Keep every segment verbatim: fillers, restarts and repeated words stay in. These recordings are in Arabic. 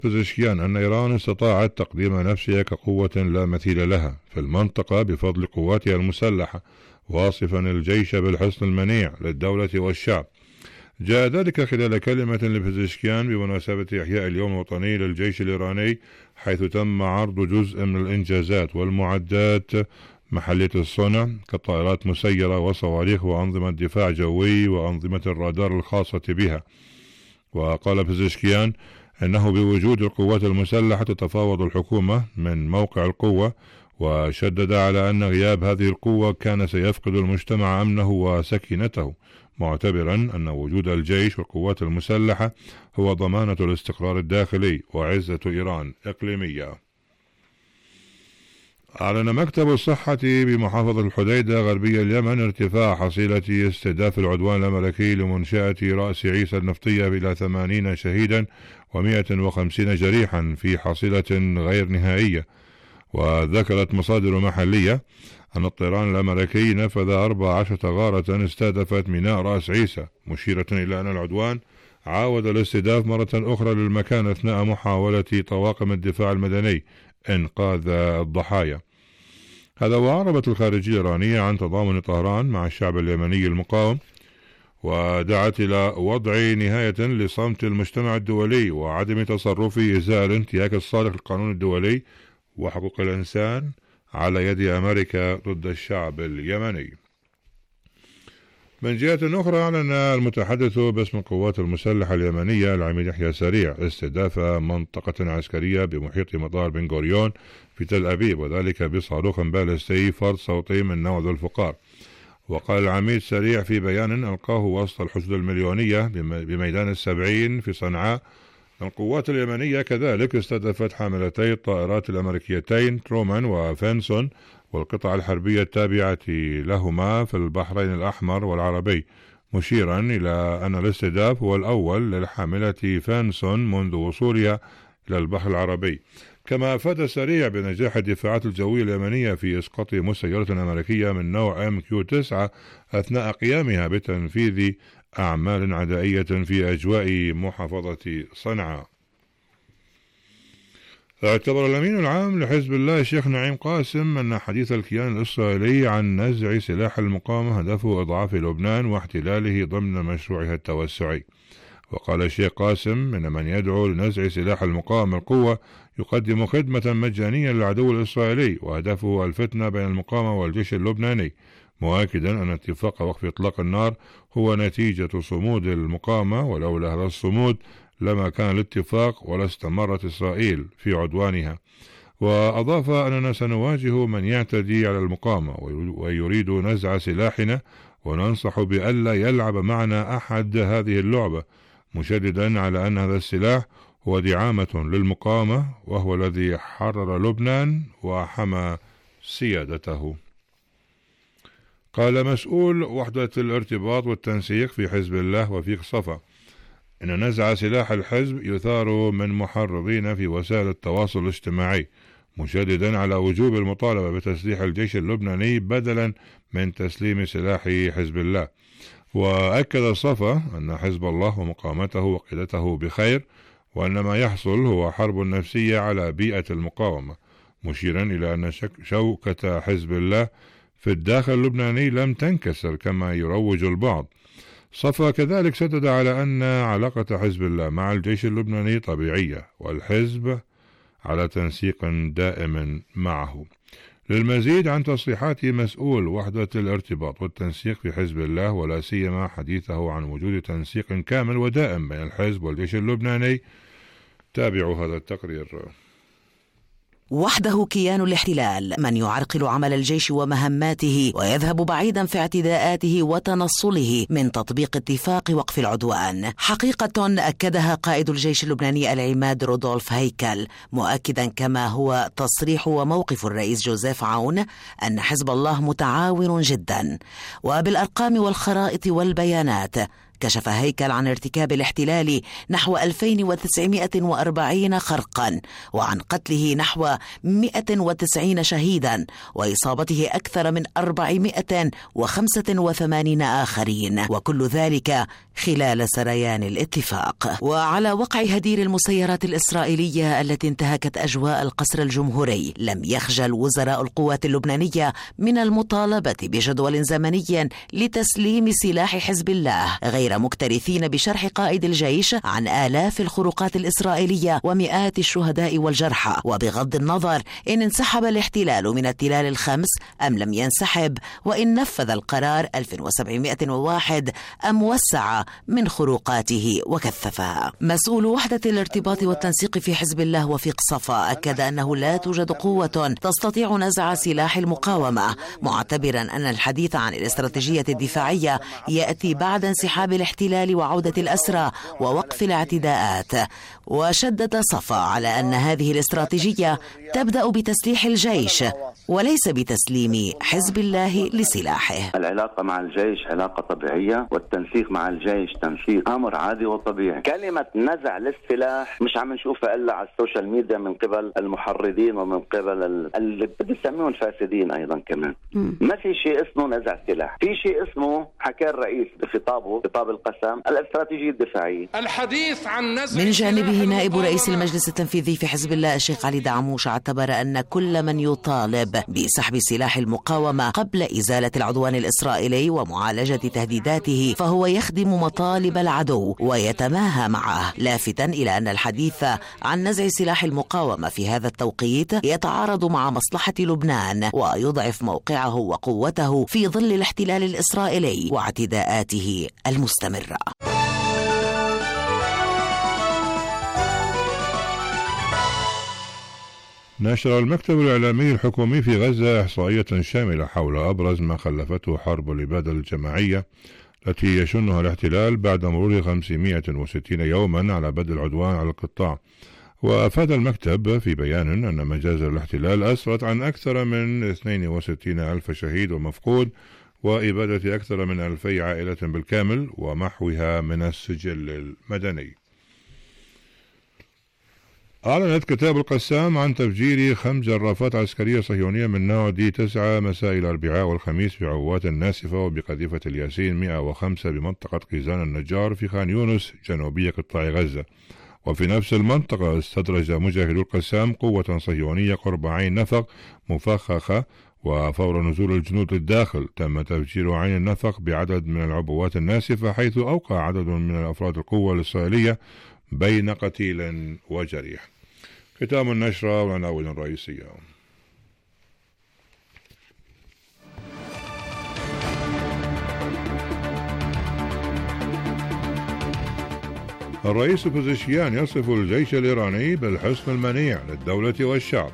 بزشكيان أن إيران استطاعت تقديم نفسها كقوة لا مثيل لها في المنطقة بفضل قواتها المسلحة، واصفا الجيش بالحصن المنيع للدولة والشعب. جاء ذلك خلال كلمة لبزشكيان بمناسبة إحياء اليوم الوطني للجيش الإيراني، حيث تم عرض جزء من الإنجازات والمعدات محلية الصنع كطائرات مسيرة وصواريخ وأنظمة دفاع جوي وأنظمة الرادار الخاصة بها. وقال بزشكيان أنه بوجود القوات المسلحة تتفاوض الحكومة من موقع القوة، وشدد على أن غياب هذه القوة كان سيفقد المجتمع أمنه وسكينته، معتبرا أن وجود الجيش والقوات المسلحة هو ضمانة الاستقرار الداخلي وعزة إيران إقليمية. أعلن مكتب الصحة بمحافظة الحديدة غربية اليمن ارتفاع حصيلة استهداف العدوان الأمريكي لمنشأة رأس عيسى النفطية إلى ثمانين شهيدا ومئة وخمسين جريحا في حصيلة غير نهائية. وذكرت مصادر محلية أن الطيران الأمريكي نفذ أربع عشرة غارة استهدفت ميناء رأس عيسى، مشيرة إلى أن العدوان عاود الاستهداف مرة أخرى للمكان أثناء محاولة طواقم الدفاع المدني إنقاذ الضحايا. هذا وأعربت الخارجية الإيرانية عن تضامن طهران مع الشعب اليمني المقاوم، ودعت إلى وضع نهاية لصمت المجتمع الدولي وعدم تصرفه إزاء الانتهاك الصارخ للقانون الدولي وحقوق الإنسان على يد أمريكا ضد الشعب اليمني. من جهة أخرى، أعلن المتحدث باسم القوات المسلحة اليمنية العميد يحيى سريع استهداف منطقة عسكرية بمحيط مطار بن غوريون في تل أبيب، وذلك بصاروخ باليستي فرد صوتي من نوع ذو الفقار. وقال العميد سريع في بيان ألقاه وسط الحشود المليونية بميدان السبعين في صنعاء: القوات اليمنية كذلك استهدفت حاملتي الطائرات الأمريكيتين ترومان وفينسون والقطع الحربية التابعة لهما في البحرين الأحمر والعربي، مشيرا إلى أن الاستهداف هو الأول للحاملة فينسون منذ وصولها إلى البحر العربي. كما أفاد سريع بنجاح الدفاعات الجوية اليمنية في إسقاط مسيرة أمريكية من نوع إم كيو تسعة أثناء قيامها بتنفيذ أعمال عدائية في أجواء محافظة صنعاء. اعتبر الأمين العام لحزب الله الشيخ نعيم قاسم أن حديث الكيان الإسرائيلي عن نزع سلاح المقاومة هدفه إضعاف لبنان واحتلاله ضمن مشروعها التوسعي. وقال الشيخ قاسم إن من يدعو لنزع سلاح المقاومة القوة يقدم خدمة مجانية للعدو الإسرائيلي، وهدفه الفتنة بين المقاومة والجيش اللبناني، مؤكدا أن اتفاق وقف إطلاق النار هو نتيجة صمود المقاومة، ولولا هذا الصمود لما كان الاتفاق ولا استمرت إسرائيل في عدوانها. وأضاف أننا سنواجه من يعتدي على المقاومة ويريد نزع سلاحنا، وننصح بألا يلعب معنا أحد هذه اللعبة، مشددا على أن هذا السلاح هو دعامة للمقاومة وهو الذي حرر لبنان وحمى سيادته. قال مسؤول وحدة الارتباط والتنسيق في حزب الله وفيق صفا إن نزع سلاح الحزب يثار من محرضين في وسائل التواصل الاجتماعي، مشددا على وجوب المطالبة بتسليح الجيش اللبناني بدلا من تسليم سلاح حزب الله. وأكد صفا أن حزب الله ومقاومته وقيادته بخير، وأن ما يحصل هو حرب نفسية على بيئة المقاومة، مشيرا إلى أن شوكة حزب الله في الداخل اللبناني لم تنكسر كما يروج البعض. صفا كذلك شدد على أن علاقة حزب الله مع الجيش اللبناني طبيعية، والحزب على تنسيق دائم معه. للمزيد عن تصريحات مسؤول وحدة الارتباط والتنسيق في حزب الله، ولا سيما حديثه عن وجود تنسيق كامل ودائم بين الحزب والجيش اللبناني، تابعوا هذا التقرير. وحده كيان الاحتلال من يعرقل عمل الجيش ومهماته ويذهب بعيدا في اعتداءاته وتنصله من تطبيق اتفاق وقف العدوان، حقيقة أكدها قائد الجيش اللبناني العماد رودولف هيكل، مؤكدا كما هو تصريح وموقف الرئيس جوزيف عون أن حزب الله متعاون جدا. وبالأرقام والخرائط والبيانات كشف هيكل عن ارتكاب الاحتلال نحو ألفين وتسعمائة وأربعين خرقا، وعن قتله نحو مئة وتسعين شهيدا، وإصابته أكثر من أربعمائة وخمسة وثمانين آخرين، وكل ذلك خلال سريان الاتفاق. وعلى وقع هدير المسيرات الإسرائيلية التي انتهكت أجواء القصر الجمهوري، لم يخجل وزراء القوات اللبنانية من المطالبة بجدول زمني لتسليم سلاح حزب الله، غير مكترثين بشرح قائد الجيش عن آلاف الخروقات الإسرائيلية ومئات الشهداء والجرحى، وبغض النظر إن انسحب الاحتلال من التلال الخمس أم لم ينسحب، وإن نفذ القرار ألف وسبعمائة وواحد أم وسع من خروقاته وكثفها. مسؤول وحدة الارتباط والتنسيق في حزب الله وفيق صفا أكد أنه لا توجد قوة تستطيع نزع سلاح المقاومة، معتبرا أن الحديث عن الاستراتيجية الدفاعية يأتي بعد انسحاب الاحتلال وعودة الأسرى ووقف الاعتداءات. وشدد صفا على أن هذه الاستراتيجية تبدأ بتسليح الجيش وليس بتسليم حزب الله لسلاحه. العلاقة مع الجيش علاقة طبيعية، والتنسيق مع الجيش تنسيق أمر عادي وطبيعي. كلمة نزع للسلاح مش عم نشوفها إلا على السوشيال ميديا من قبل المحرضين ومن قبل اللي بيسميهم فاسدين أيضا كمان. م. ما في شيء اسمه نزع سلاح، في شيء اسمه حكى الرئيس بخطابه خطاب القسم الاستراتيجية الدفاعية. الحديث عن نزع. من جانبه نائب رئيس المجلس التنفيذي في حزب الله الشيخ علي دعموش اعتبر أن كل من يطالب بسحب سلاح المقاومة قبل إزالة العدوان الإسرائيلي ومعالجة تهديداته فهو يخدم مطالب العدو ويتماهى معه، لافتاً إلى أن الحديث عن نزع سلاح المقاومة في هذا التوقيت يتعارض مع مصلحة لبنان ويضعف موقعه وقوته في ظل الاحتلال الإسرائيلي واعتداءاته المستمرة. نشر المكتب الإعلامي الحكومي في غزة إحصائية شاملة حول أبرز ما خلفته حرب الإبادة الجماعية التي يشنها الاحتلال بعد مرور خمسمائة وستين يوما على بدء العدوان على القطاع. وأفاد المكتب في بيان أن مجازر الاحتلال أسرت عن أكثر من اثنين وستين ألف شهيد ومفقود، وإبادة أكثر من ألفي عائلة بالكامل، ومحوها من السجل المدني. أعلنت كتاب القسام عن تفجير خمس جرافات عسكرية صهيونية من نوع دي تسعة مساء الأربعاء والخميس بعبوات ناسفة وبقذيفة الياسين مئة وخمسة بمنطقة قيزان النجار في خان يونس جنوبية قطاع غزة. وفي نفس المنطقة استدرج مجاهدو القسام قوة صهيونية قرب عين نفق مفخخة، وفور نزول الجنود للداخل تم تفجير عين النفق بعدد من العبوات الناسفة، حيث أوقع عدد من أفراد القوة الإسرائيلية بين قتيل وجريح. ختام النشرة والعناوين الرئيسية. الرئيس بوزيشيان يصف الجيش الإيراني بالحصن المنيع للدولة والشعب.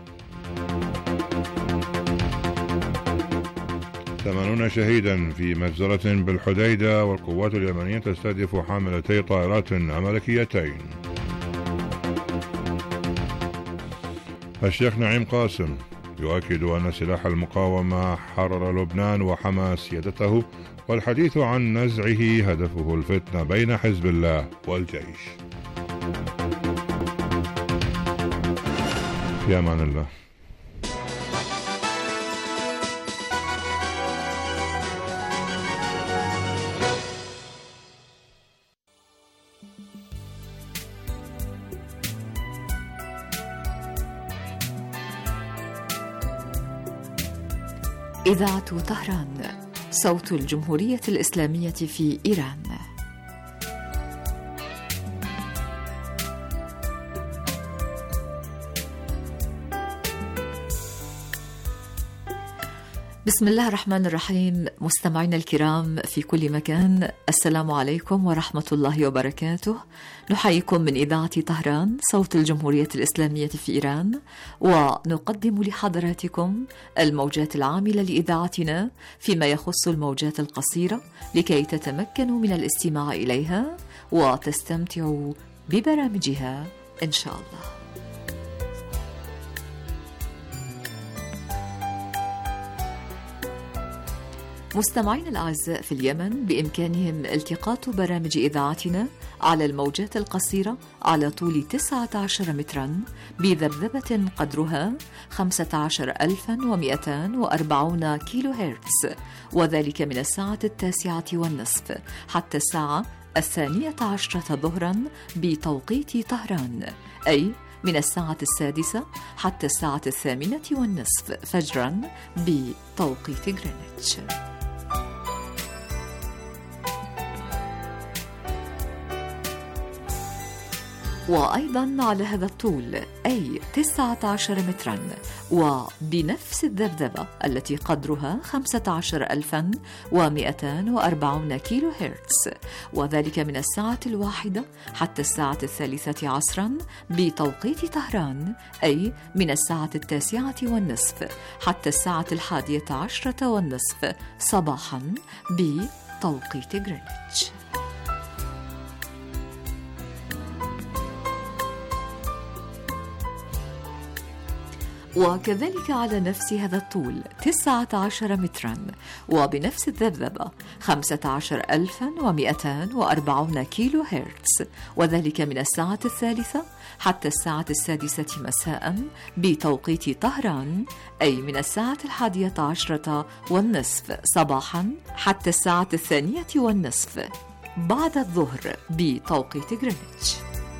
ثمانون شهيدا في مجزرة بالحديدة، والقوات اليمنية تستهدف حاملتي طائرات أمريكيتين. الشيخ نعيم قاسم يؤكد أن سلاح المقاومة حرر لبنان وحمى سيادته، والحديث عن نزعه هدفه الفتنة بين حزب الله والجيش. في أمان الله. إذاعة طهران، صوت الجمهورية الإسلامية في إيران. بسم الله الرحمن الرحيم. مستمعينا الكرام في كل مكان، السلام عليكم ورحمة الله وبركاته. نحييكم من إذاعة طهران، صوت الجمهورية الإسلامية في إيران، ونقدم لحضراتكم الموجات العاملة لإذاعتنا فيما يخص الموجات القصيرة، لكي تتمكنوا من الاستماع إليها وتستمتعوا ببرامجها إن شاء الله. مستمعين الأعزاء، في اليمن بإمكانهم التقاط برامج إذاعتنا على الموجات القصيرة على طول تسعة عشر مترا بذبذبة قدرها خمسة عشر ألفا ومئتان وأربعين كيلو هرتز، وذلك من الساعة التاسعة والنصف حتى الساعة الثانية عشرة ظهرا بتوقيت طهران، أي من الساعة السادسة حتى الساعة الثامنة والنصف فجرا بتوقيت غرينتش. وأيضا على هذا الطول أي تسعة عشر مترا وبنفس الذبذبة التي قدرها خمسة عشر ألفا ومئتان وأربعين كيلو هرتز، وذلك من الساعة الواحدة حتى الساعة الثالثة عصرا بتوقيت طهران، أي من الساعة التاسعة والنصف حتى الساعة الحادية عشرة والنصف صباحا بتوقيت غرينتش. وكذلك على نفس هذا الطول تسعة عشر مترا وبنفس الذبذبة خمسة عشر ألفا ومئتان وأربعين كيلو هرتز، وذلك من الساعة الثالثة حتى الساعة السادسة مساء بتوقيت طهران، أي من الساعة الحادية عشرة والنصف صباحا حتى الساعة الثانية والنصف بعد الظهر بتوقيت غرينتش.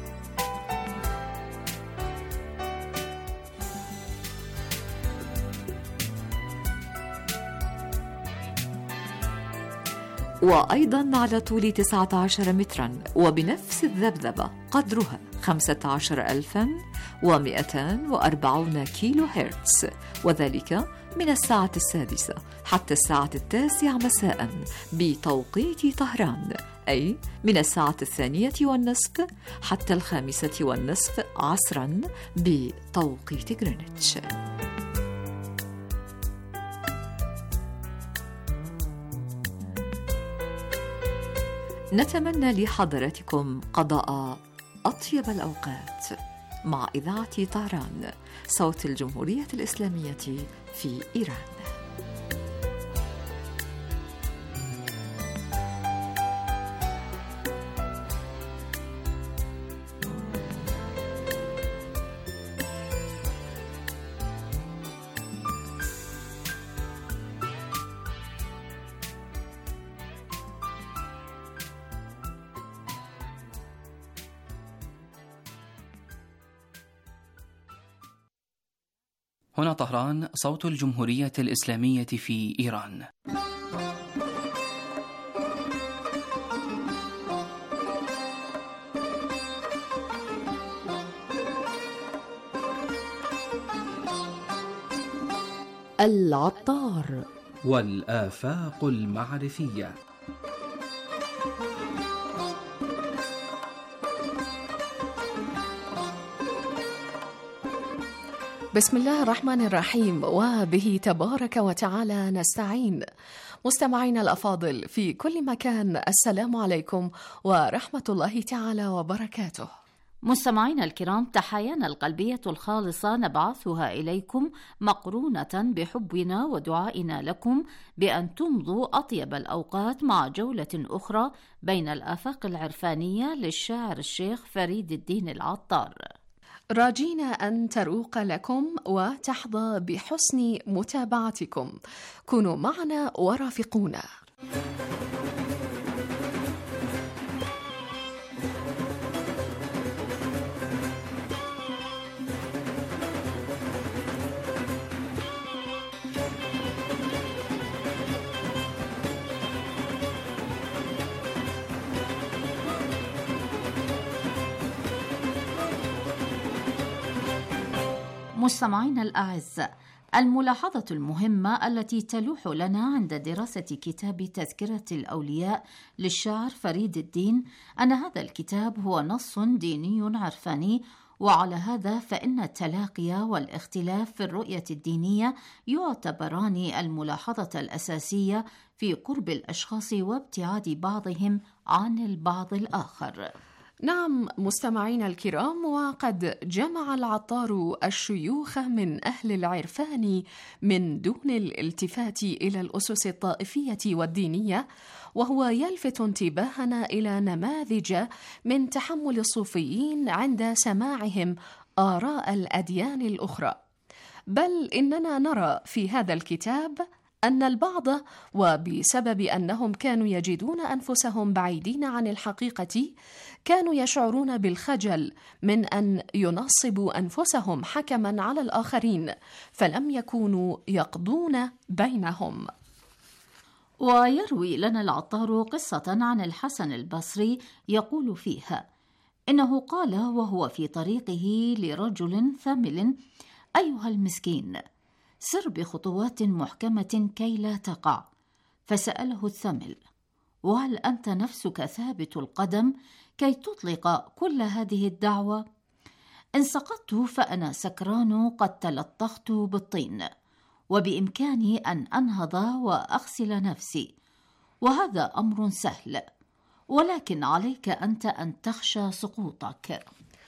وأيضا على طول تسعة عشر مترا وبنفس الذبذبة قدرها خمسة عشر ألفا ومئتان وأربعين كيلو هرتز، وذلك من الساعة السادسة حتى الساعة التاسعة مساء بتوقيت طهران، أي من الساعة الثانية والنصف حتى الخامسة والنصف عصرا بتوقيت غرينتش. نتمنى لحضراتكم قضاء أطيب الأوقات مع إذاعة طهران صوت الجمهورية الإسلامية في إيران. هنا طهران صوت الجمهورية الإسلامية في إيران. العطار والآفاق المعرفية. بسم الله الرحمن الرحيم، وبه تبارك وتعالى نستعين. مستمعينا الأفاضل في كل مكان، السلام عليكم ورحمة الله تعالى وبركاته. مستمعينا الكرام، تحايانا القلبية الخالصة نبعثها إليكم مقرونة بحبنا ودعائنا لكم بأن تمضوا أطيب الأوقات مع جولة أخرى بين الآفاق العرفانية للشاعر الشيخ فريد الدين العطار، راجين أن تروق لكم وتحظى بحسن متابعتكم. كونوا معنا ورافقونا. مستمعينا الأعزاء، الملاحظة المهمة التي تلوح لنا عند دراسة كتاب تذكرة الأولياء للشاعر فريد الدين أن هذا الكتاب هو نص ديني عرفاني، وعلى هذا فإن التلاقي والاختلاف في الرؤية الدينية يعتبران الملاحظة الأساسية في قرب الأشخاص وابتعاد بعضهم عن البعض الآخر. نعم مستمعينا الكرام، وقد جمع العطار الشيوخ من أهل العرفان من دون الالتفات إلى الأسس الطائفية والدينية، وهو يلفت انتباهنا إلى نماذج من تحمل الصوفيين عند سماعهم آراء الأديان الأخرى. بل إننا نرى في هذا الكتاب أن البعض، وبسبب أنهم كانوا يجدون أنفسهم بعيدين عن الحقيقة، كانوا يشعرون بالخجل من أن ينصبوا أنفسهم حكما على الآخرين، فلم يكونوا يقضون بينهم. ويروي لنا العطار قصة عن الحسن البصري يقول فيها إنه قال وهو في طريقه لرجل ثمل: أيها المسكين، سر بخطوات محكمة كي لا تقع. فسأله الثمل: وهل أنت نفسك ثابت القدم كي تطلق كل هذه الدعوة؟ إن سقطت فأنا سكران قد تلطخت بالطين، وبإمكاني أن أنهض وأغسل نفسي، وهذا أمر سهل، ولكن عليك أنت أن تخشى سقوطك.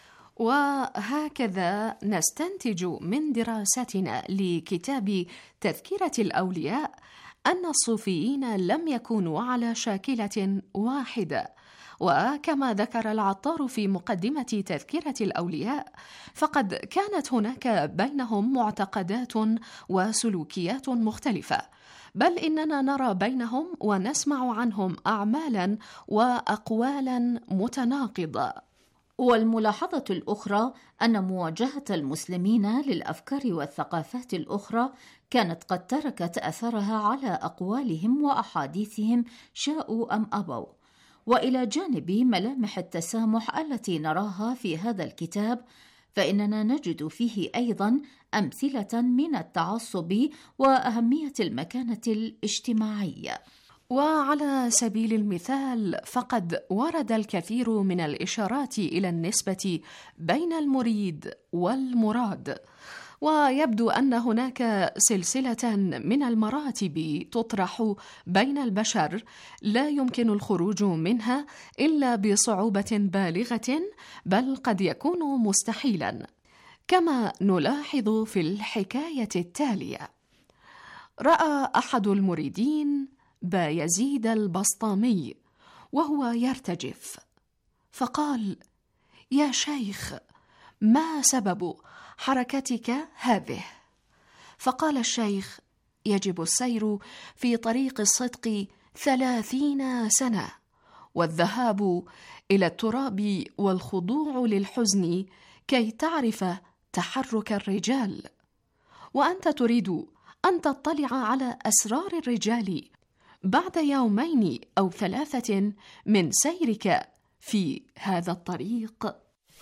وهكذا نستنتج من دراستنا لكتاب تذكرة الأولياء أن الصوفيين لم يكونوا على شاكلة واحدة. وكما ذكر العطار في مقدمة تذكرة الأولياء، فقد كانت هناك بينهم معتقدات وسلوكيات مختلفة، بل إننا نرى بينهم ونسمع عنهم أعمالا وأقوالا متناقضة. والملاحظة الأخرى أن مواجهة المسلمين للأفكار والثقافات الأخرى كانت قد تركت أثرها على أقوالهم وأحاديثهم شاءوا أم أبوا. وإلى جانب ملامح التسامح التي نراها في هذا الكتاب، فإننا نجد فيه أيضا أمثلة من التعصب وأهمية المكانة الاجتماعية. وعلى سبيل المثال، فقد ورد الكثير من الإشارات إلى النسبة بين المريد والمراد، ويبدو أن هناك سلسلة من المراتب تطرح بين البشر لا يمكن الخروج منها إلا بصعوبة بالغة، بل قد يكون مستحيلا، كما نلاحظ في الحكاية التالية. رأى أحد المريدين بايزيد البسطامي وهو يرتجف، فقال: يا شيخ، ما سبب حركتك هذه؟ فقال الشيخ: يجب السير في طريق الصدق ثلاثين سنة، والذهاب إلى التراب والخضوع للحزن كي تعرف تحرك الرجال، وأنت تريد أن تطلع على أسرار الرجال بعد يومين أو ثلاثة من سيرك في هذا الطريق.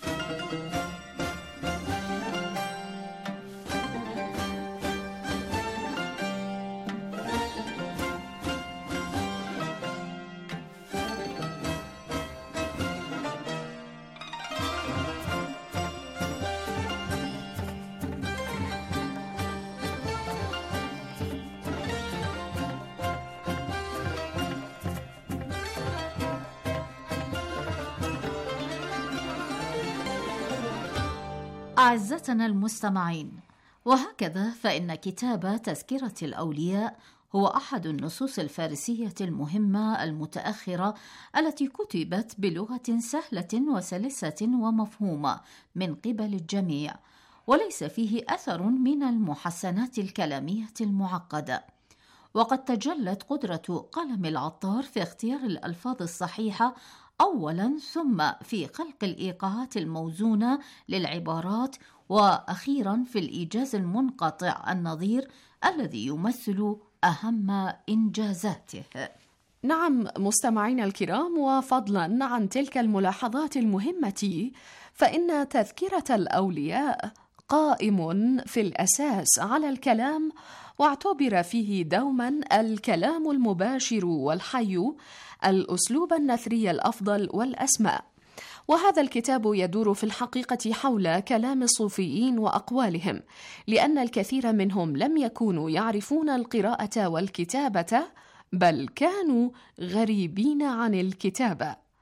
أعزتنا المستمعين، وهكذا فإن كتاب تذكرة الأولياء هو أحد النصوص الفارسية المهمة المتأخرة التي كتبت بلغة سهلة وسلسة ومفهومة من قبل الجميع، وليس فيه أثر من المحسنات الكلامية المعقدة. وقد تجلت قدرة قلم العطار في اختيار الألفاظ الصحيحة أولاً، ثم في خلق الإيقاعات الموزونة للعبارات، وأخيراً في الإيجاز المنقطع النظير الذي يمثل أهم إنجازاته. نعم مستمعينا الكرام، وفضلاً عن تلك الملاحظات المهمة، فإن تذكرة الأولياء قائم في الأساس على الكلام، واعتبر فيه دوما الكلام المباشر والحي الأسلوب النثري الأفضل والأسمى. وهذا الكتاب يدور في الحقيقة حول كلام الصوفيين وأقوالهم، لأن الكثير منهم لم يكونوا يعرفون القراءة والكتابة، بل كانوا غريبين عن الكتابة.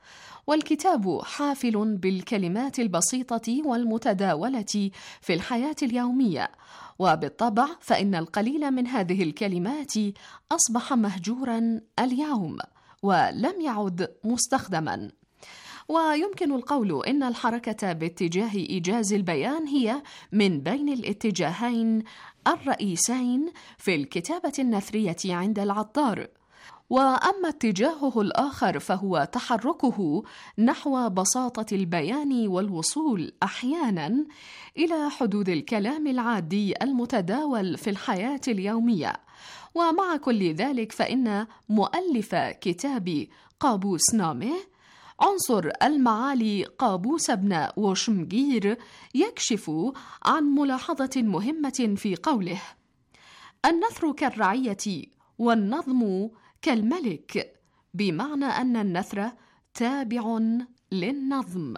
والكتاب حافل بالكلمات البسيطة والمتداولة في الحياة اليومية، وبالطبع فإن القليل من هذه الكلمات أصبح مهجورا اليوم ولم يعد مستخدما. ويمكن القول إن الحركة باتجاه إيجاز البيان هي من بين الاتجاهين الرئيسين في الكتابة النثرية عند العطار، وأما اتجاهه الآخر فهو تحركه نحو بساطة البيان والوصول أحيانا إلى حدود الكلام العادي المتداول في الحياة اليومية. ومع كل ذلك فإن مؤلف كتاب قابوس نامه عنصر المعالي قابوس بن وشمجير يكشف عن ملاحظة مهمة في قوله: النثر كالرعية والنظم كالملك، بمعنى أن النثر تابع للنظم.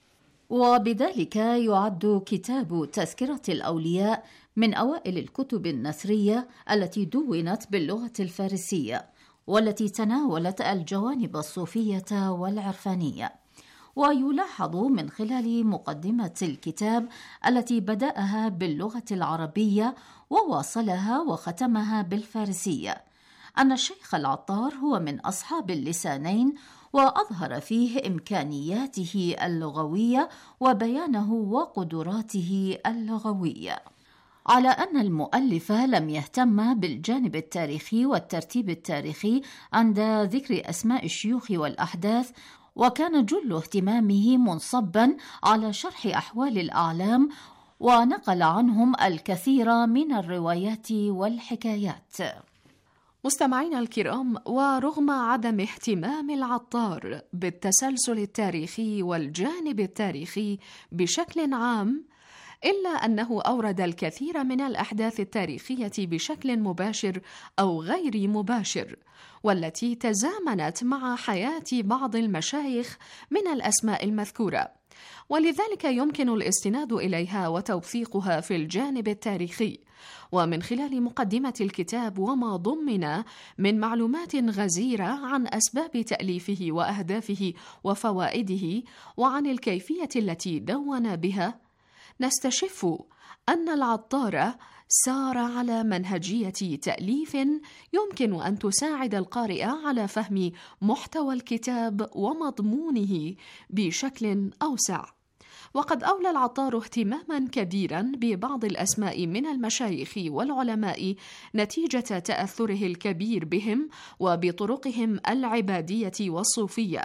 وبذلك يعد كتاب تذكرة الأولياء من أوائل الكتب النثرية التي دونت باللغة الفارسية، والتي تناولت الجوانب الصوفية والعرفانية. ويلاحظ من خلال مقدمة الكتاب التي بدأها باللغة العربية وواصلها وختمها بالفارسية أن الشيخ العطار هو من أصحاب اللسانين، وأظهر فيه إمكانياته اللغوية وبيانه وقدراته اللغوية، على أن المؤلف لم يهتم بالجانب التاريخي والترتيب التاريخي عند ذكر أسماء الشيوخ والأحداث، وكان جل اهتمامه منصبا على شرح أحوال الأعلام، ونقل عنهم الكثير من الروايات والحكايات. مستمعينا الكرام، ورغم عدم اهتمام العطار بالتسلسل التاريخي والجانب التاريخي بشكل عام، إلا أنه أورد الكثير من الأحداث التاريخية بشكل مباشر أو غير مباشر، والتي تزامنت مع حياة بعض المشايخ من الأسماء المذكورة، ولذلك يمكن الاستناد إليها وتوثيقها في الجانب التاريخي. ومن خلال مقدمة الكتاب وما ضمن من معلومات غزيرة عن أسباب تأليفه وأهدافه وفوائده وعن الكيفية التي دون بها، نستشف أن العطار سار على منهجية تأليف يمكن أن تساعد القارئ على فهم محتوى الكتاب ومضمونه بشكل أوسع. وقد أولى العطار اهتماما كبيرا ببعض الأسماء من المشايخ والعلماء نتيجة تأثره الكبير بهم وبطرقهم العبادية والصوفية.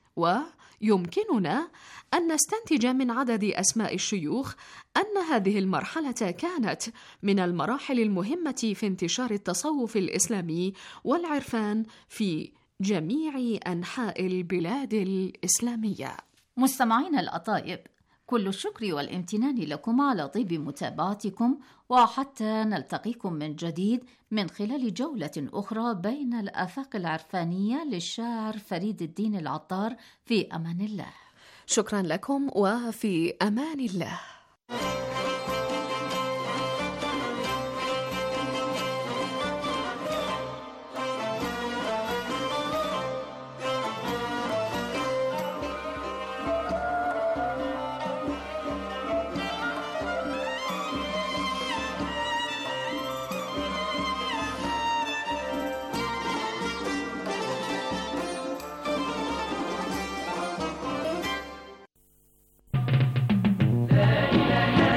ويمكننا أن نستنتج من عدد أسماء الشيوخ أن هذه المرحلة كانت من المراحل المهمة في انتشار التصوف الإسلامي والعرفان في جميع أنحاء البلاد الإسلامية. مستمعين الأطايب، كل الشكر والامتنان لكم على طيب متابعتكم، وحتى نلتقيكم من جديد من خلال جولة أخرى بين الآفاق العرفانية للشاعر فريد الدين العطار، في أمان الله. شكرا لكم، وفي أمان الله. لا إله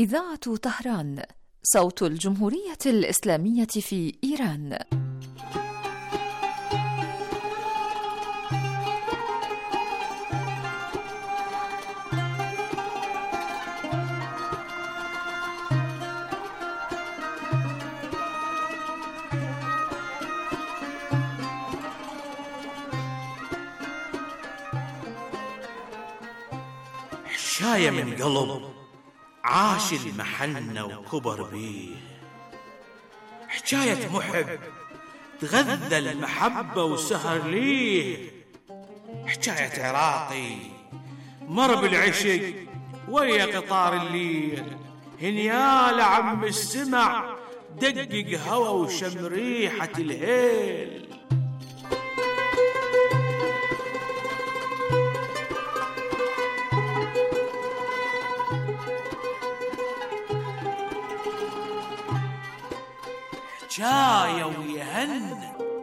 إذاعة طهران، صوت الجمهورية الإسلامية في إيران. حشاية من قلب عاش المحنة وكبر بيه، حكاية محب تغذى المحبة وسهر ليه، حكاية عراقي مر بالعشق ويا قطار الليل، هنيال عم السمع دقق هوا وشم ريحة الهيل. حكاية ويهن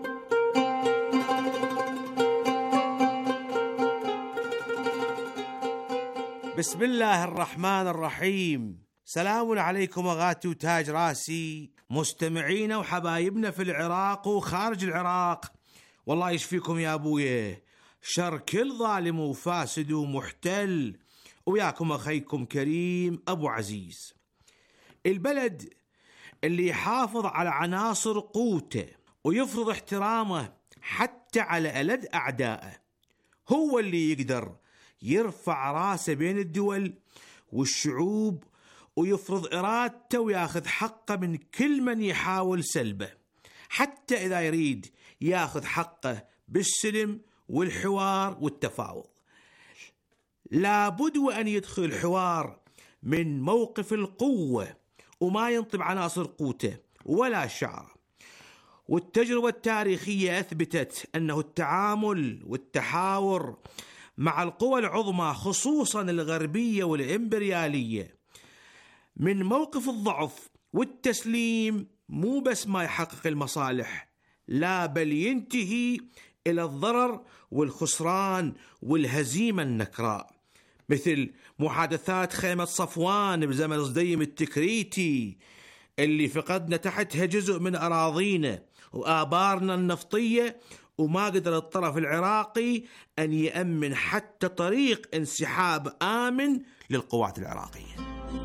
بسم الله الرحمن الرحيم. سلام عليكم أغاتي وتاج راسي، مستمعينا وحبايبنا في العراق وخارج العراق، والله يشفيكم يا أبويا شر كل ظالم وفاسد ومحتل، وياكم أخيكم كريم أبو عزيز. البلد اللي يحافظ على عناصر قوته ويفرض احترامه حتى على ألد أعدائه، هو اللي يقدر يرفع راسه بين الدول والشعوب ويفرض إرادته وياخذ حقه من كل من يحاول سلبه، حتى إذا يريد ياخذ حقه بالسلم والحوار والتفاوض. لابد وأن يدخل الحوار من موقف القوة وما ينطب عناصر قوته ولا شعره. والتجربة التاريخية أثبتت أنه التعامل والتحاور مع القوى العظمى خصوصا الغربية والإمبريالية من موقف الضعف والتسليم مو بس ما يحقق المصالح، لا بل ينتهي إلى الضرر والخسران والهزيمة النكراء، مثل محادثات خيمة صفوان بزمن صديم التكريتي اللي فقدنا تحتها جزء من أراضينا وآبارنا النفطية، وما قدر الطرف العراقي أن يأمن حتى طريق انسحاب آمن للقوات العراقية.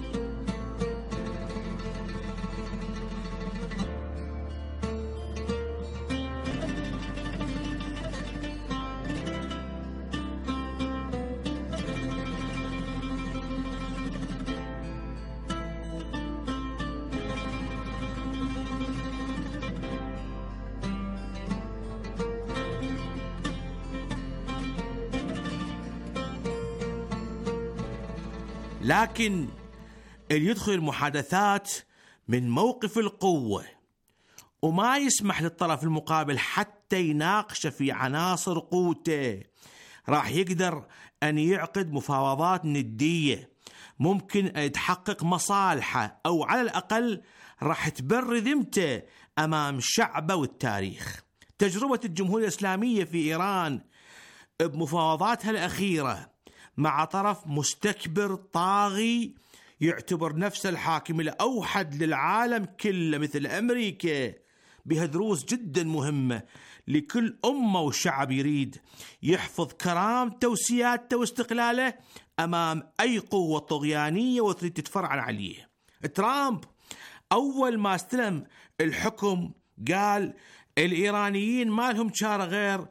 لكن اللي يدخل المحادثات من موقف القوة وما يسمح للطرف المقابل حتى يناقش في عناصر قوته، راح يقدر أن يعقد مفاوضات ندية ممكن أن يتحقق مصالحه، أو على الأقل راح تبر ذمته أمام شعبه والتاريخ. تجربة الجمهورية الإسلامية في إيران بمفاوضاتها الأخيرة مع طرف مستكبر طاغي يعتبر نفسه الحاكم الأوحد للعالم كله مثل أمريكا، بها دروس جدا مهمة لكل أمة وشعب يريد يحفظ كرامته وسيادته واستقلاله أمام أي قوة طغيانية وتريد تتفرعن عليه. ترامب أول ما استلم الحكم قال الإيرانيين ما لهم شارة غير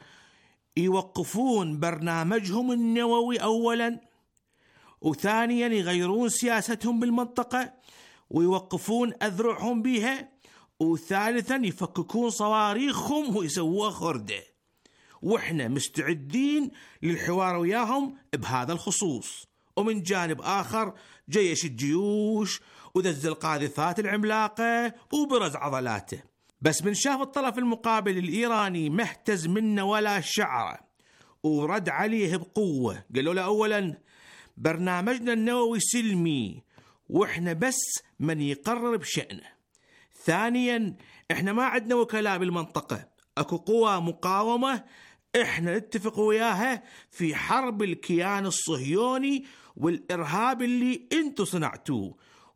يوقفون برنامجهم النووي أولا، وثانيا يغيرون سياستهم بالمنطقة ويوقفون أذرعهم بها، وثالثا يفككون صواريخهم ويسووها خردة، وإحنا مستعدين للحوار وياهم بهذا الخصوص. ومن جانب آخر جيش الجيوش ودز القاذفات العملاقة وبرز عضلاته. بس من شاف الطرف المقابل الإيراني مهتز منه ولا شعره ورد عليه بقوة، قالوا له أولا برنامجنا النووي سلمي وإحنا بس من يقرر بشأنه، ثانيا إحنا ما عندنا وكلاء بالمنطقة، أكو قوى مقاومة إحنا نتفق وياها في حرب الكيان الصهيوني والإرهاب اللي أنتوا صنعتوه،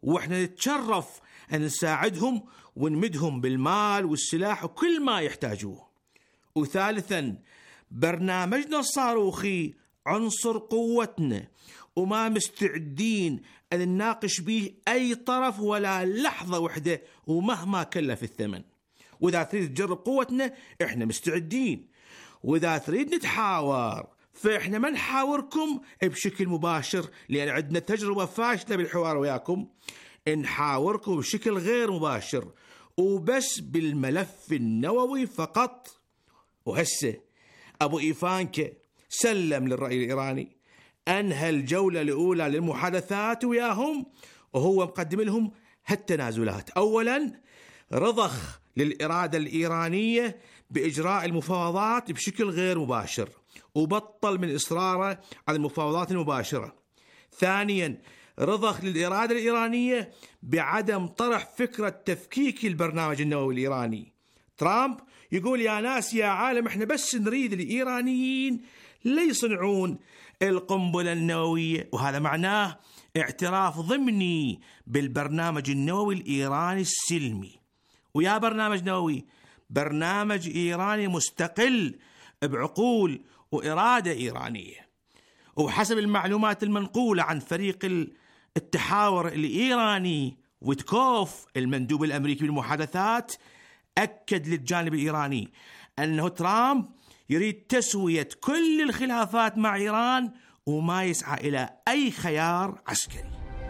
وإحنا نتشرف أن نساعدهم ونمدهم بالمال والسلاح وكل ما يحتاجوه. وثالثا برنامجنا الصاروخي عنصر قوتنا، وما مستعدين أن نناقش به أي طرف ولا لحظة وحدة ومهما كلف الثمن. وإذا تريد تجرب قوتنا إحنا مستعدين، وإذا تريد نتحاور فإحنا ما نحاوركم بشكل مباشر لأن عندنا تجربة فاشلة بالحوار وياكم، نحاوركم بشكل غير مباشر وبس بالملف النووي فقط. وهسه أبو إيفانكا سلم للرأي الإيراني، أنهى الجولة الأولى للمحادثات وياهم وهو مقدم لهم هالتنازلات. أولا رضخ للإرادة الإيرانية بإجراء المفاوضات بشكل غير مباشر وبطل من إصراره على المفاوضات المباشرة. ثانيا رضخ للإرادة الإيرانية بعدم طرح فكرة تفكيك البرنامج النووي الإيراني. ترامب يقول يا ناس يا عالم احنا بس نريد الإيرانيين لا يصنعون القنبلة النووية، وهذا معناه اعتراف ضمني بالبرنامج النووي الإيراني السلمي. ويا برنامج نووي برنامج إيراني مستقل بعقول وإرادة إيرانية. وحسب المعلومات المنقولة عن فريق التحاور الإيراني ويتكوف المندوب الأمريكي بالمحادثات، أكد للجانب الإيراني أنه ترامب يريد تسوية كل الخلافات مع إيران وما يسعى إلى أي خيار عسكري.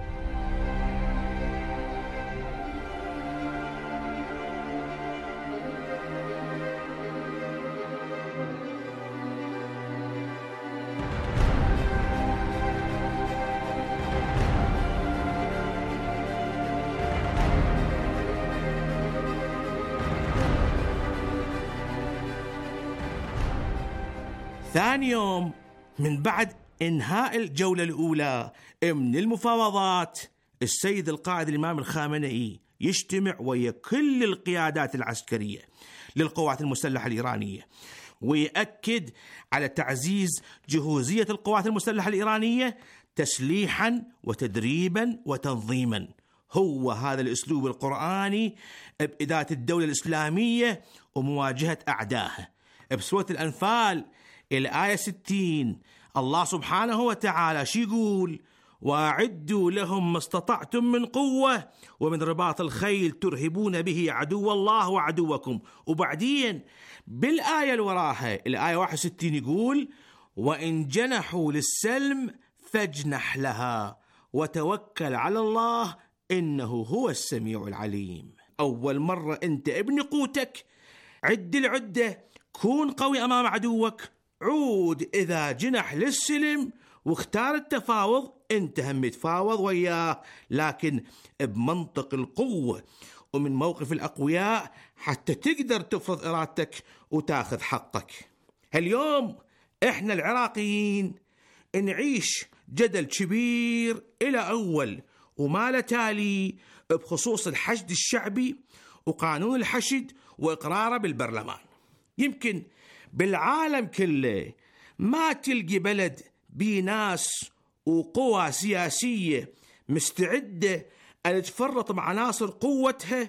ثاني يوم من بعد إنهاء الجولة الأولى من المفاوضات، السيد القائد الإمام الخامنئي يجتمع ويا كل القيادات العسكرية للقوات المسلحة الإيرانية ويأكد على تعزيز جهوزية القوات المسلحة الإيرانية تسليحا وتدريبا وتنظيما. هو هذا الأسلوب القرآني بإدارة الدولة الإسلامية ومواجهة أعدائها. بسورة الأنفال الآية ستين الله سبحانه وتعالى شي يقول؟ وأعدوا لهم ما استطعتم من قوة ومن رباط الخيل ترهبون به عدو الله وعدوكم. وبعدين بالآية اللي وراها الآية واحد وستين يقول وإن جنحوا للسلم فاجنح لها وتوكل على الله إنه هو السميع العليم. أول مرة أنت ابن قوتك، عد العدة، كون قوي أمام عدوك، عود إذا جنح للسلم واختار التفاوض، انت هم تفاوض وياه لكن بمنطق القوة ومن موقف الأقوياء حتى تقدر تفرض إرادتك وتاخذ حقك. اليوم احنا العراقيين نعيش جدل كبير إلى أول وما له تالي بخصوص الحشد الشعبي وقانون الحشد وإقراره بالبرلمان. يمكن بالعالم كله ما تلقي بلد بناس وقوى سياسية مستعدة أن تفرط مع عناصر قوتها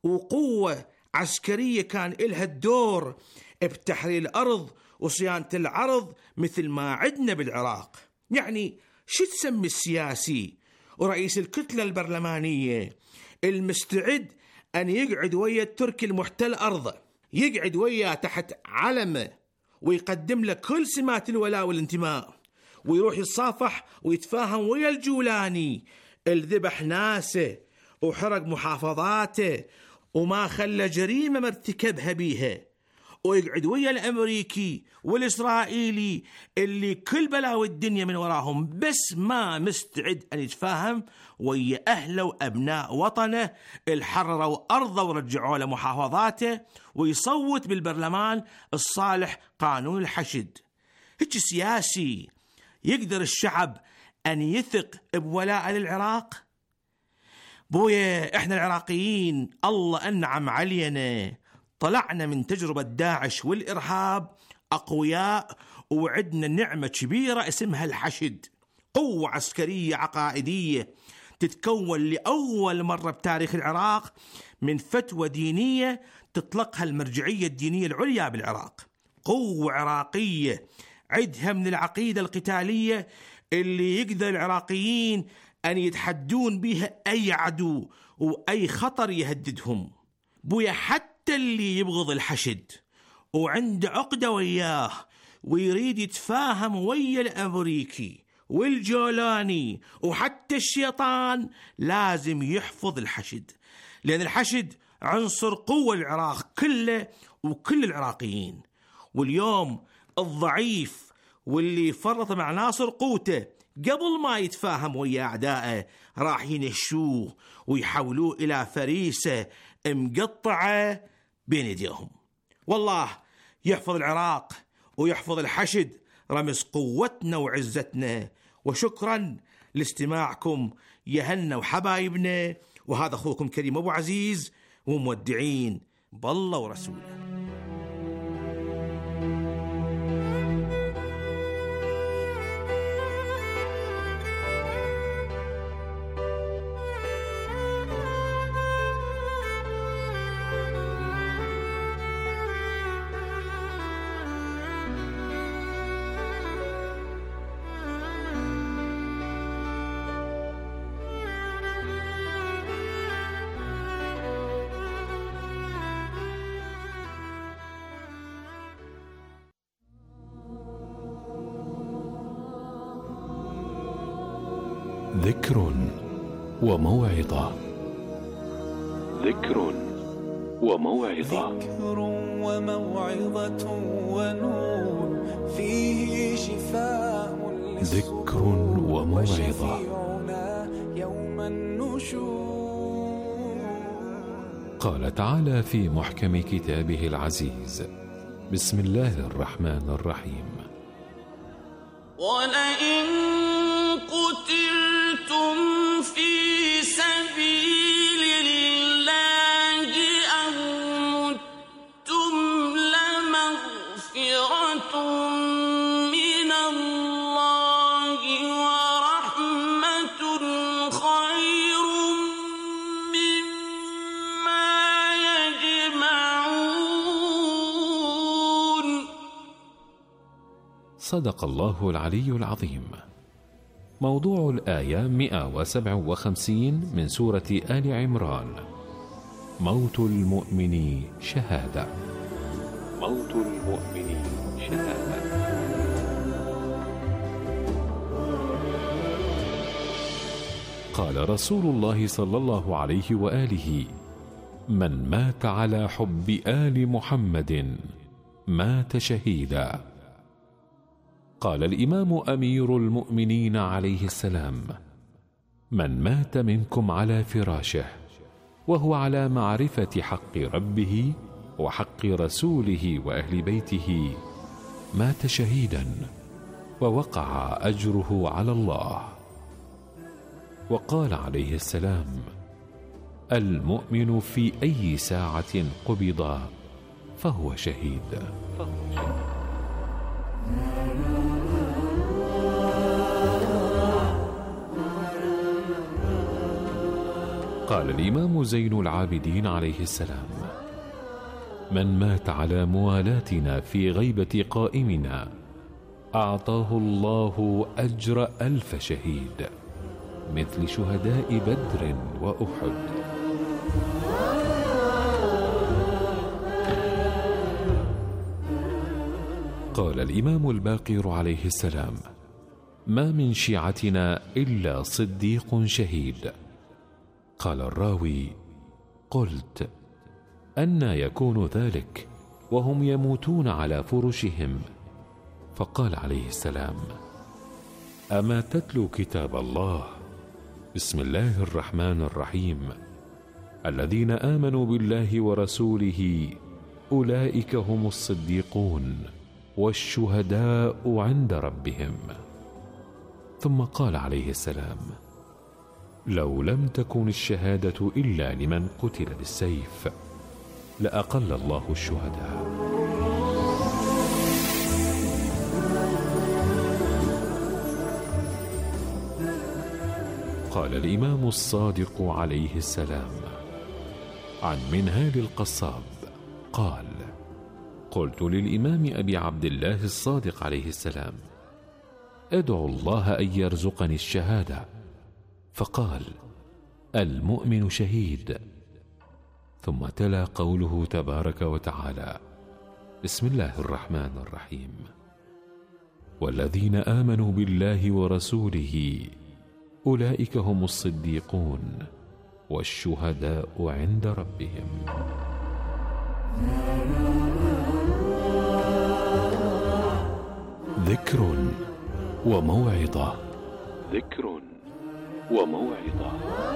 وقوة عسكرية كان إلها الدور بتحرير الأرض وصيانة العرض مثل ما عدنا بالعراق. يعني شو تسمي السياسي ورئيس الكتلة البرلمانية المستعد أن يقعد ويا التركي المحتل أرضه، يقعد وياه تحت علمه ويقدم له كل سمات الولاء والانتماء، ويروح يتصافح ويتفاهم ويا الجولاني الذبح ناسه وحرق محافظاته وما خلى جريمة مرتكبها بيها، ويقعد ويا الأمريكي والإسرائيلي اللي كل بلاوي الدنيا من وراهم، بس ما مستعد أن يتفاهم ويا أهله وأبناء وطنه الحرروا أرضه ورجعوا له محافظاته، ويصوت بالبرلمان الصالح قانون الحشد. هيك سياسي يقدر الشعب أن يثق بولاء للعراق؟ بويا إحنا العراقيين الله أنعم علينا، طلعنا من تجربة داعش والإرهاب أقوياء وعدنا نعمة كبيرة اسمها الحشد، قوة عسكرية عقائدية تتكون لأول مرة بتاريخ العراق من فتوى دينية تطلقها المرجعية الدينية العليا بالعراق. قوة عراقية عدها من العقيدة القتالية اللي يقدر العراقيين أن يتحدون بها أي عدو وأي خطر يهددهم. بويا حتى اللي يبغض الحشد وعنده عقدة وياه ويريد يتفاهم ويا الأمريكي والجولاني وحتى الشيطان لازم يحفظ الحشد، لأن الحشد عنصر قوة العراق كله وكل العراقيين. واليوم الضعيف واللي فرط مع ناصر قوته قبل ما يتفاهم ويا أعدائه راح ينشوه ويحولوه إلى فريسة مقطعة بين يديهم. والله يحفظ العراق ويحفظ الحشد، رمز قوتنا وعزتنا. وشكرا لاستماعكم يهنا وحبايبنا، وهذا أخوكم كريم أبو عزيز، ومودعين بالله ورسوله. ذكر وموعظة. ذكر وموعظة. ذكر وموعظة ونور فيه شفاء. ذكر وموعظة. يوم النشور. قال تعالى في محكم كتابه العزيز: بسم الله الرحمن الرحيم: ولئن قتلتم في سبيل الله أو متم لمغفرة من الله ورحمة خير مما يجمعون. صدق الله العلي العظيم. موضوع الآية مئة وسبعة وخمسين من سورة آل عمران: موت المؤمن شهادة. موت المؤمن شهادة. قال رسول الله صلى الله عليه وآله: من مات على حب آل محمد مات شهيدا. قال الإمام أمير المؤمنين عليه السلام: من مات منكم على فراشه وهو على معرفة حق ربه وحق رسوله وأهل بيته مات شهيدا ووقع أجره على الله. وقال عليه السلام: المؤمن في أي ساعة قبض فهو شهيد. قال الإمام زين العابدين عليه السلام: من مات على موالاتنا في غيبة قائمنا أعطاه الله أجر ألف شهيد مثل شهداء بدر وأحد. قال الإمام الباقر عليه السلام: ما من شيعتنا إلا صديق شهيد. قال الراوي: قلت: أنى يكون ذلك وهم يموتون على فرشهم؟ فقال عليه السلام: أما تتلو كتاب الله؟ بسم الله الرحمن الرحيم: الذين آمنوا بالله ورسوله أولئك هم الصديقون والشهداء عند ربهم. ثم قال عليه السلام: لو لم تكن الشهادة إلا لمن قتل بالسيف لأقل الله الشهداء. قال الإمام الصادق عليه السلام عن منهال القصاب قال: قلت للإمام أبي عبد الله الصادق عليه السلام: أدعو الله أن يرزقني الشهادة، فقال: المؤمن شهيد. ثم تلا قوله تبارك وتعالى: بسم الله الرحمن الرحيم: والذين آمنوا بالله ورسوله أولئك هم الصديقون والشهداء عند ربهم. ذكر وموعظة. ذكر وموعظة.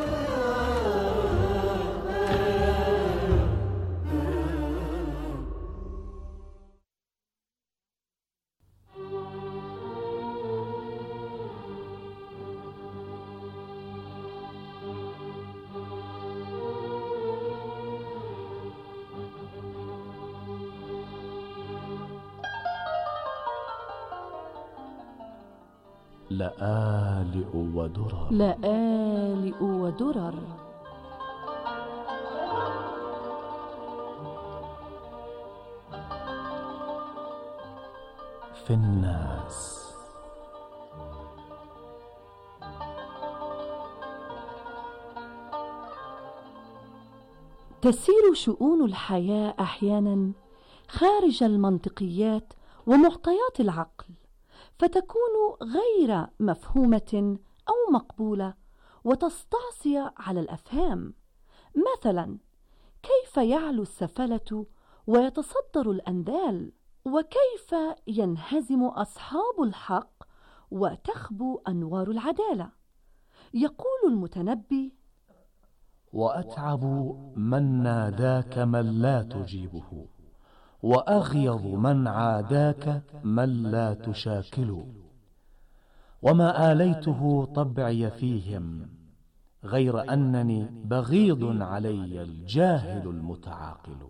لآلئ ودرر. لآلئ ودرر. في الناس. تسير شؤون الحياة أحيانا خارج المنطقيات ومعطيات العقل، فتكون غير مفهومة أو مقبولة وتستعصي على الأفهام. مثلا، كيف يعلو السفلة ويتصدر الأنذال؟ وكيف ينهزم أصحاب الحق وتخبو أنوار العدالة؟ يقول المتنبي: وأتعب من ناداك من لا تجيبه، وأغيظ من عاداك من لا تشاكل. وما آليته طبعي فيهم، غير أنني بغيض علي الجاهل المتعاقل.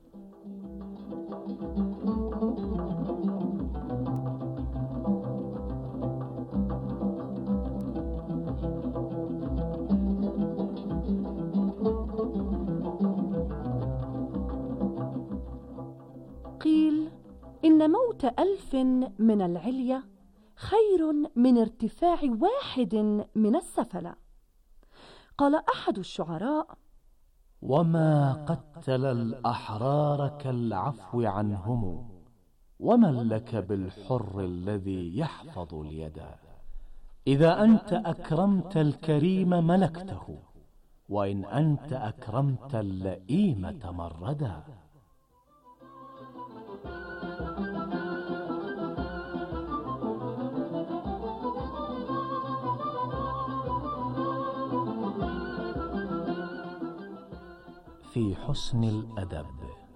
قيل إن موت ألف من العلية خير من ارتفاع واحد من السفلة. قال أحد الشعراء: وما قتل الأحرار كالعفو عنهم، ومن لك بالحر الذي يحفظ اليد. إذا أنت أكرمت الكريم ملكته، وإن أنت أكرمت اللئيم تمردا. في حسن الأدب.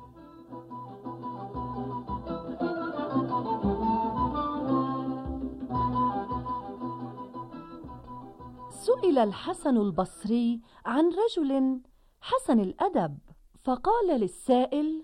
سئل الحسن البصري عن رجل حسن الأدب، فقال للسائل: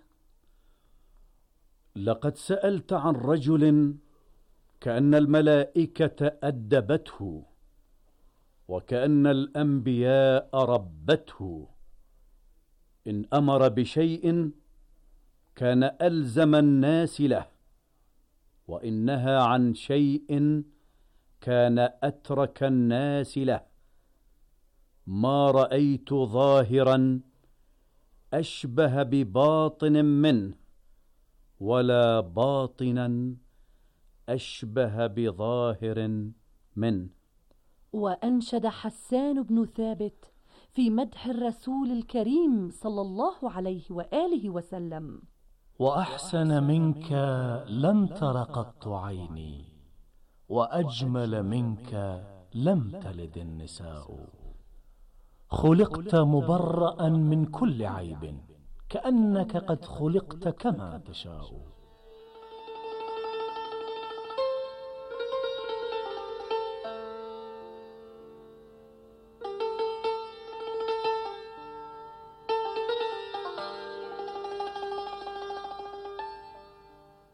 لقد سألت عن رجل كأن الملائكة أدبته، وكأن الأنبياء ربته. إن أمر بشيء كان ألزم الناس له، وإن نهى عن شيء كان أترك الناس له. ما رأيت ظاهرا أشبه بباطن منه، ولا باطنا أشبه بظاهر منه. وأنشد حسان بن ثابت في مدح الرسول الكريم صلى الله عليه وآله وسلم: وأحسن منك لم تر قط عيني، وأجمل منك لم تلد النساء. خلقت مبرأ من كل عيب، كأنك قد خلقت كما تشاء.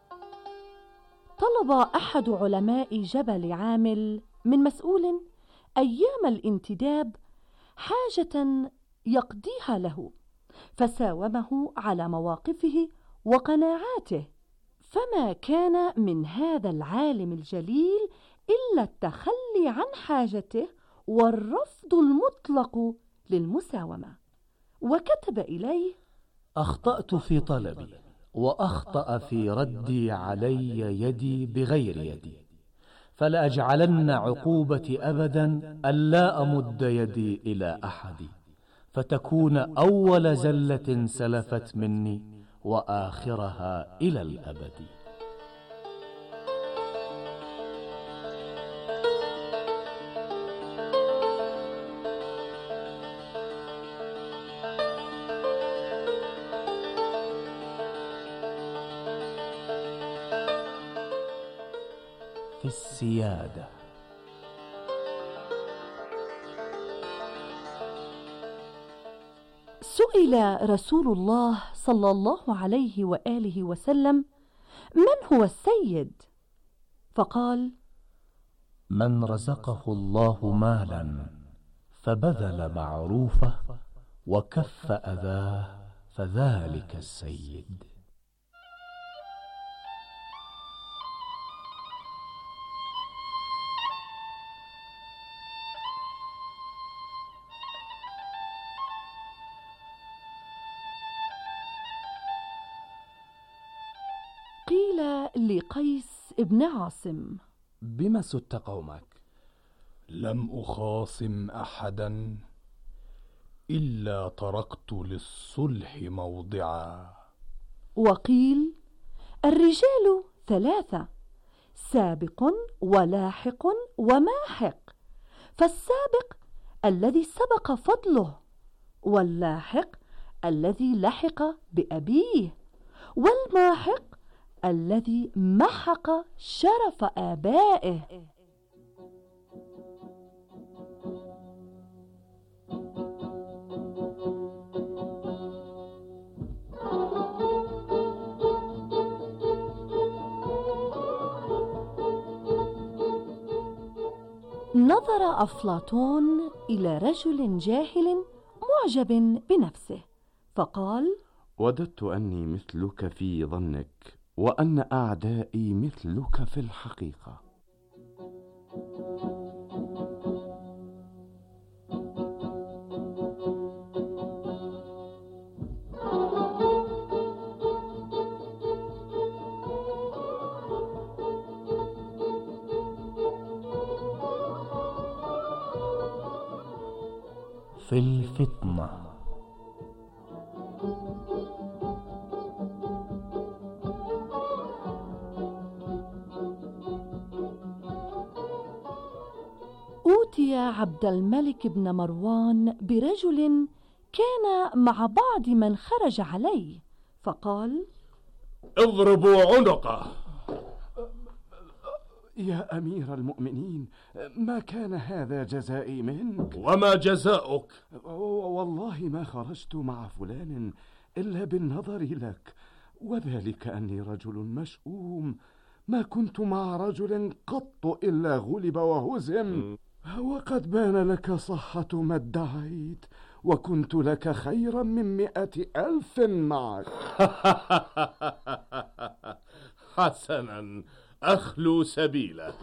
طلب أحد علماء جبل عامل من مسؤول أيام الانتداب حاجة يقضيها له، فساومه على مواقفه وقناعاته، فما كان من هذا العالم الجليل إلا التخلي عن حاجته والرفض المطلق للمساومة. وكتب إليه: أخطأت في طلبي، وأخطأ في ردي علي يدي بغير يدي، فلأجعلن عقوبتي أبدا ألا أمد يدي إلى أحد، فتكون أول زلة سلفت مني وآخرها إلى الأبد. في السيادة. سئل رسول الله صلى الله عليه وآله وسلم: من هو السيد؟ فقال: من رزقه الله مالا فبذل معروفه وكف أذاه فذلك السيد. قيل لقيس بن عاصم: بما سدت قومك؟ لم أخاصم أحدا إلا تركت للصلح موضعا. وقيل: الرجال ثلاثة: سابق ولاحق وماحق، فالسابق الذي سبق فضله، واللاحق الذي لحق بأبيه، والماحق الذي محق شرف آبائه. نظر أفلاطون إلى رجل جاهل معجب بنفسه، فقال: وددت أني مثلك في ظنك، وأن أعدائي مثلك في الحقيقة. في الفطنة. أوتي عبد الملك بن مروان برجل كان مع بعض من خرج عليه، فقال: اضربوا عنقه. يا أمير المؤمنين، ما كان هذا جزائي منك؟ وما جزاؤك؟ والله ما خرجت مع فلان إلا بالنظر لك، وذلك أني رجل مشؤوم، ما كنت مع رجل قط إلا غلب وهزم، وقد بان لك صحة ما ادعيت، وكنت لك خيرا من مئة ألف معك. حسنا، أخلو سبيله.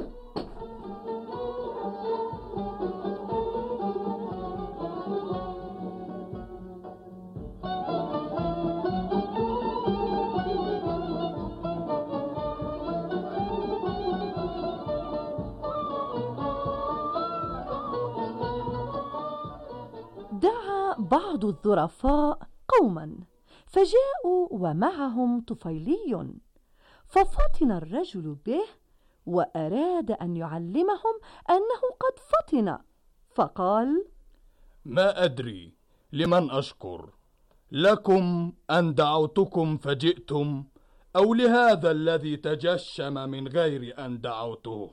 دعا بعض الظرفاء قوما فجاءوا ومعهم طفيلي، ففطن الرجل به وأراد أن يعلمهم أنه قد فطن، فقال: ما أدري لمن أشكر، لكم أن دعوتكم فجئتم، أو لهذا الذي تجشم من غير أن دعوته.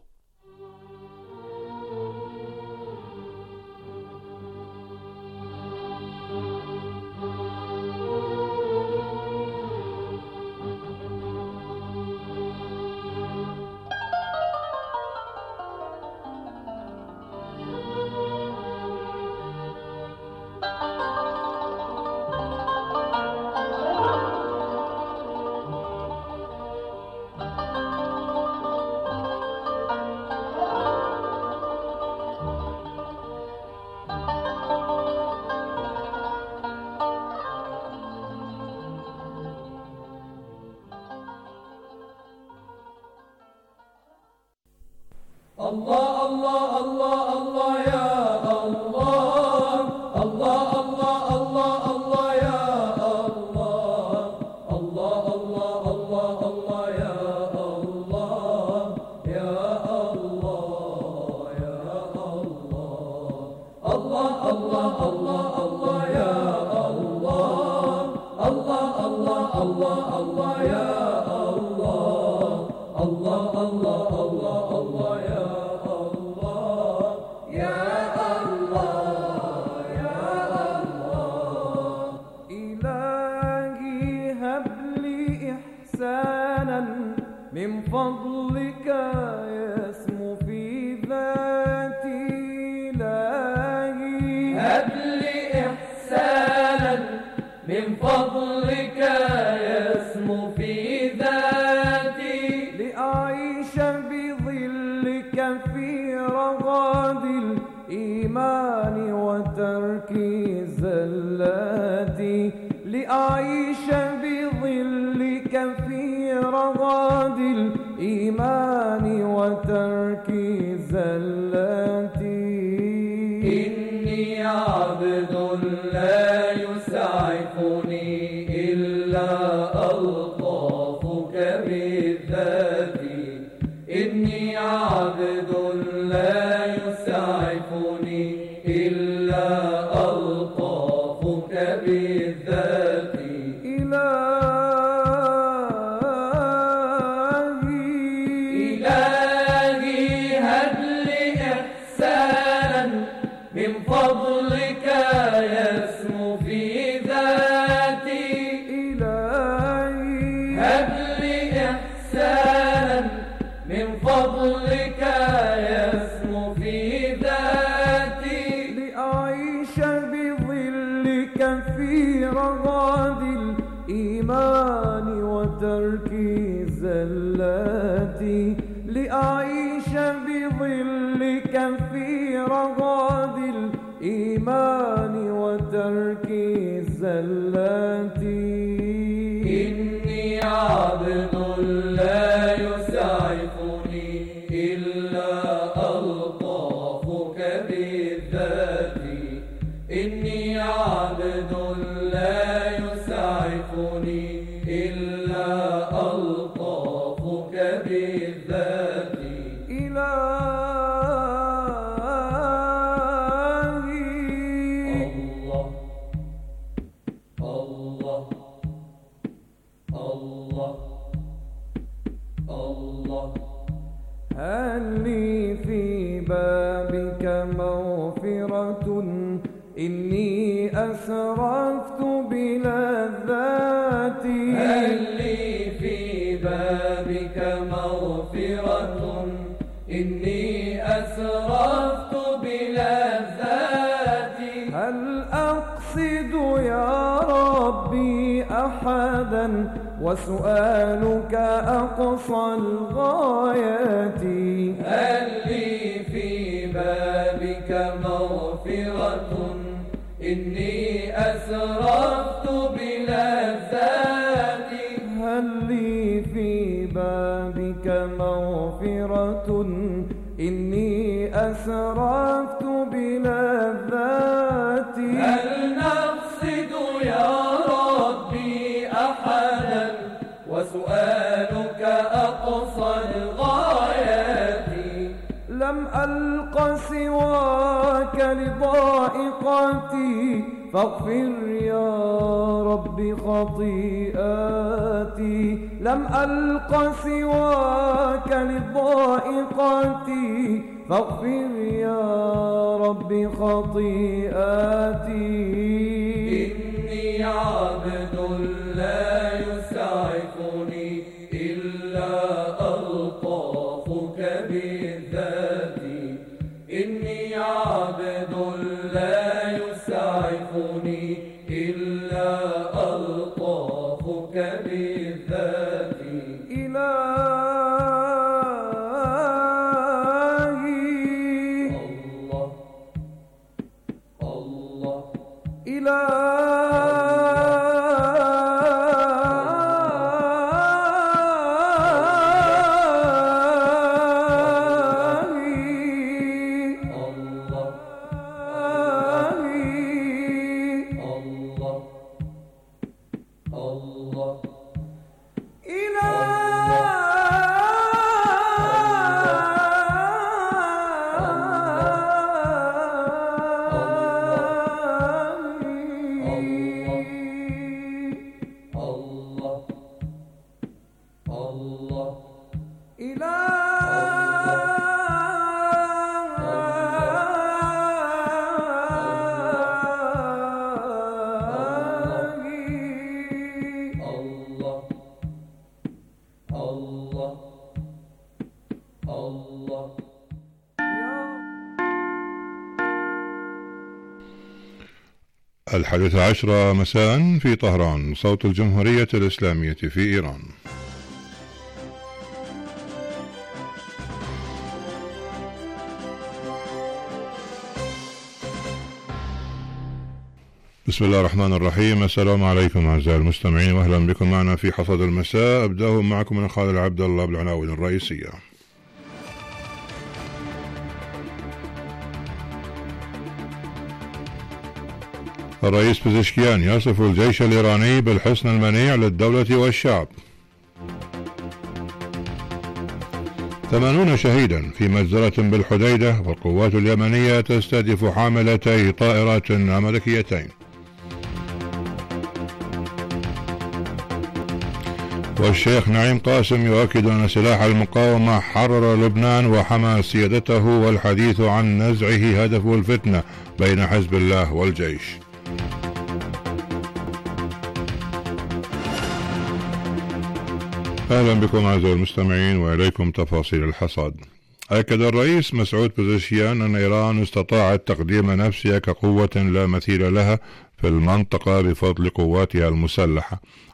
الله الله الله الله يا الله الله الله الله الله يا الله الله الله الله الله يا الله يا الله يا الله الله الله الله الله يا الله الله الله الله الله يا الله الله الله الله الله يا من فضلك يسمو في ذاتي إلهي هب لي إحسانا من فضلك يسمو في ذاتي لأعيش بظلك في رغد الإيمان وترك زلاتي لأعيش بظلك في رغد الإيمان وترك زلاتي إني عبد لا يسعفني إلا ألطافك بالذات إني عبد لا يسعفني إلا ألطافك بالذات من فضلك يسمو في ذاتي إلهي هب لي إحسانا من فضلك يسمو في ذاتي لأعيش بظلك في رغد الإيمان وترك زلاتي لأعيش بظلك في رغد الإيمان وترك زلاتي إني عبد لا يسعفني إلا ألطافك بالذات إني عبد لا يسعفني إلا ألطافك بالذات هل لي في بابك مغفرة إني أسرفت بلذاتي هل لي في بابك مغفرة إني أسرفت بلذاتي هل أقصد يا ربي أحدا وسؤالك أقصى الغايات هل لي في بابك مغفرة إني أسرفت بلذاتي هل لي في بابك مغفرة إني أسرفت بلذاتي هل نقصد يا ربي أحدا وسؤالك أقصى الغايات لم ألق سواك لضائقتي فاغفر يا رب خطيئاتي لم ألق سواك لضائقتي فاغفر يا رب خطيئاتي إني عبد لا يسعفني إلا ألطافك بالذات إني عبد لا يسعفني إلا ألطافك بالذات إلهي الله الله إلهي الحادثة عشرة مساء في طهران، صوت الجمهورية الإسلامية في إيران. بسم الله الرحمن الرحيم. السلام عليكم أعزائي المستمعين، وأهلا بكم معنا في حصاد المساء. أبدأه معكم من خالد عبد الله بالعناوين الرئيسية. الرئيس بزشكيان يصف الجيش الإيراني بالحصن المنيع للدولة والشعب. ثمانون شهيدا في مجزرة بالحديدة، والقوات اليمنية تستهدف حاملتي طائرات أمريكيتين. والشيخ نعيم قاسم يؤكد أن سلاح المقاومة حرر لبنان وحمى سيادته، والحديث عن نزعه هدف الفتنة بين حزب الله والجيش. أهلا بكم أعزائي المستمعين، وإليكم تفاصيل الحصاد. أكد الرئيس مسعود بزشكيان أن إيران استطاعت تقديم نفسها كقوة لا مثيل لها في المنطقة بفضل قواتها المسلحة،